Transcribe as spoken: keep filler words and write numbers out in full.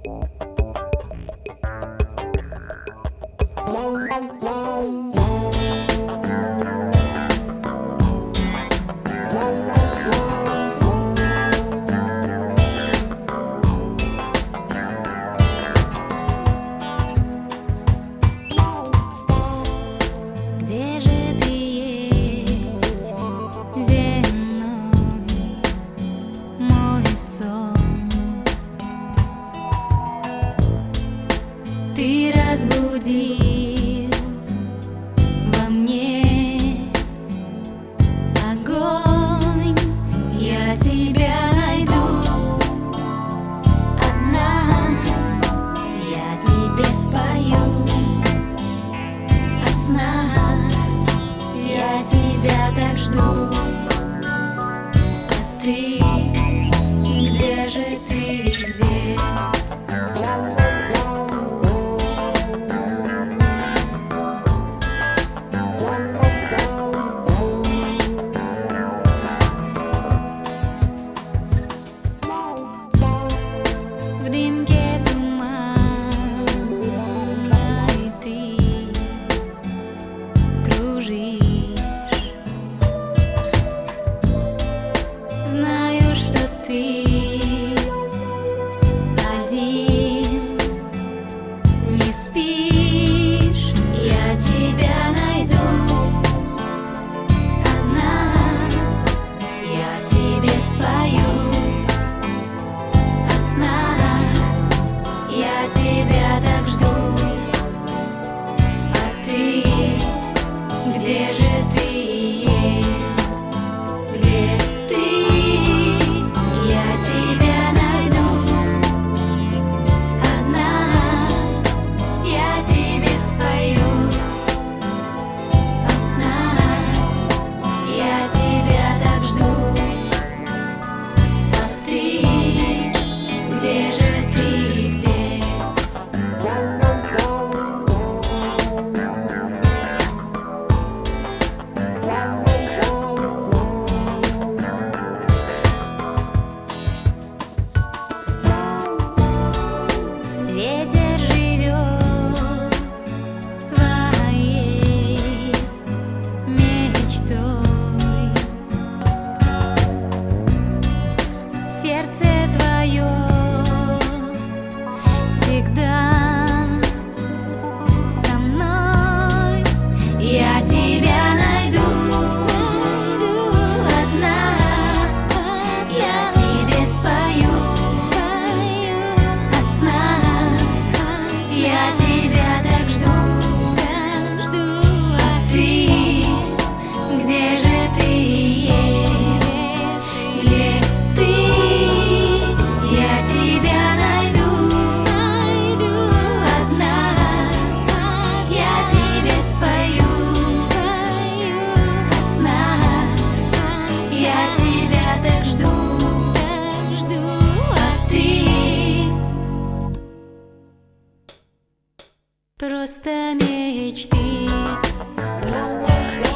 Где же ты есть, земной мой сон? Ты разбудил во мне огонь, я тебя найду. Одна я тебе спою о снах, я тебя так жду. А ты, где же ты, где? В дымке тумана и ты кружишь. Знаю, что ты один не спишь, я тебя найду. Одна я тебе спою о снах, я тебя так жду. А ты, где же ты есть? Где ты? Я тебя найду. Одна я тебе спою о снах, я тебя так жду. А ты, где же ты, где? Ветер живет своей мечтой. Сердце твое всегда со мной. Я тебя найду. Одна я тебе спою о снах, я тебя так жду. А ты, где же ты есть? Где ты? Я тебя найду. Одна я тебе спою о снах, я тебя так жду. А ты просто мечты, просто